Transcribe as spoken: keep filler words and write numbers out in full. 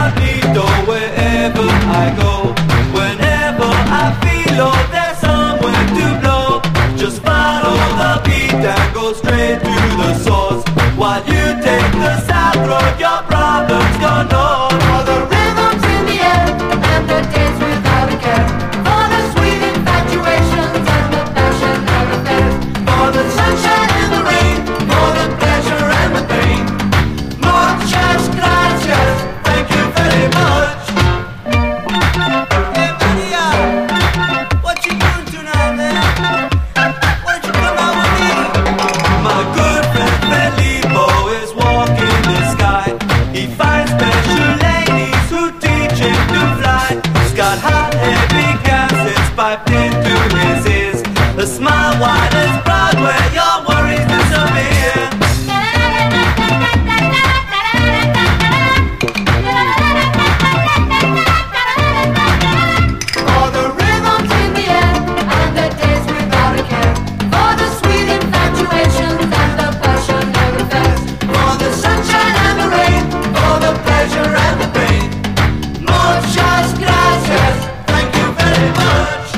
incognito wherever I go. Whenever I feel oh there's somewhere to blow, just follow the beat and go straight to the source. While you take the south road, your problems gone north.